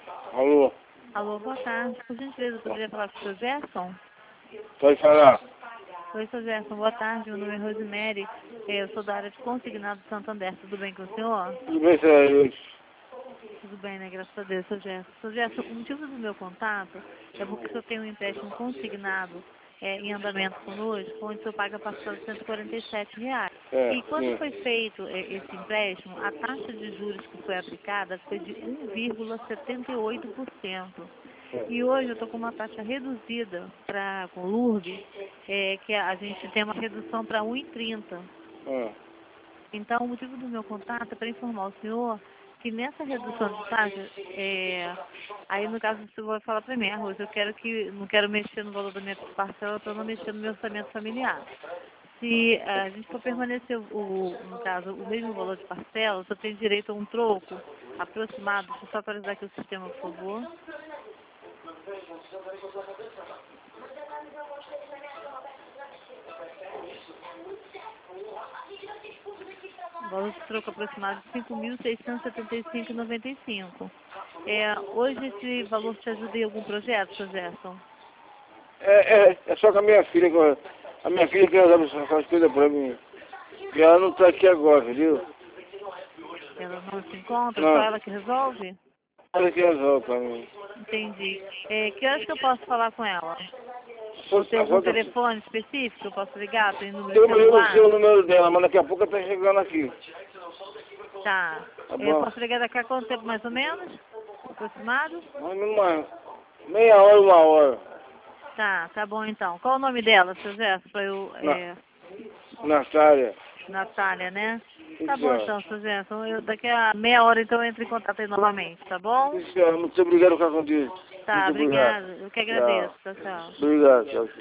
Alô? Alô, boa tarde. Por gentileza, eu poderia falar com o seu Gerson? Pode falar. Oi, seu Gerson, boa tarde. Meu nome é Rosemary. Eu sou da área de consignado de Santander. Tudo bem com o senhor? Tudo bem, senhor? Tudo bem, né? Graças a Deus, seu Gerson. Seu Gerson, o motivo do meu contato é porque o senhor tem um empréstimo consignado em andamento conosco, onde o senhor paga a parcela de R$ 147. É, E quando sim. foi feito esse empréstimo, a taxa de juros que foi aplicada foi de 1,78%. É. E hoje eu estou com uma taxa reduzida com o LURB, que a gente tem uma redução para 1,30. É. Então, o motivo do meu contato é para informar o senhor que nessa redução de taxa, aí no caso o senhor vai falar para mim, Rose, não quero mexer no valor da minha parcela para não mexer no meu orçamento familiar. Se a gente for permanecer, no caso, o mesmo valor de parcela, você tem direito a um troco aproximado. Deixa eu só atualizar aqui o sistema, por favor. O valor de troco aproximado de R$ 5.675,95. Hoje esse valor te ajuda em algum projeto, seu Gerson? É só com a minha filha, a minha filha que resolve essas coisas pra mim. E ela não tá aqui agora, viu? Ela não se encontra, só Não, ela que resolve? ela que resolve pra mim. Entendi. Que horas que eu posso falar com ela? Ou tem algum telefone específico que eu posso ligar? Tem número de Eu não sei celular? o número dela, mas daqui a pouco ela tá chegando aqui. Tá. Tá bom? Posso ligar daqui a quanto tempo mais ou menos? Aproximado? Mas numa meia hora, 1 hora. Tá bom então. Qual o nome dela, seu Gerson? Na, Natália. Natália, né? Tá Isso, bom senhora. então, seu Gerson. Daqui a meia hora então eu entro em contato aí novamente, tá bom? Isso, senhora. Muito obrigado, ficar com Deus. Tá, Muito obrigado. obrigada. Eu que agradeço. Tchau. Tchau, tchau. Obrigado, tchau.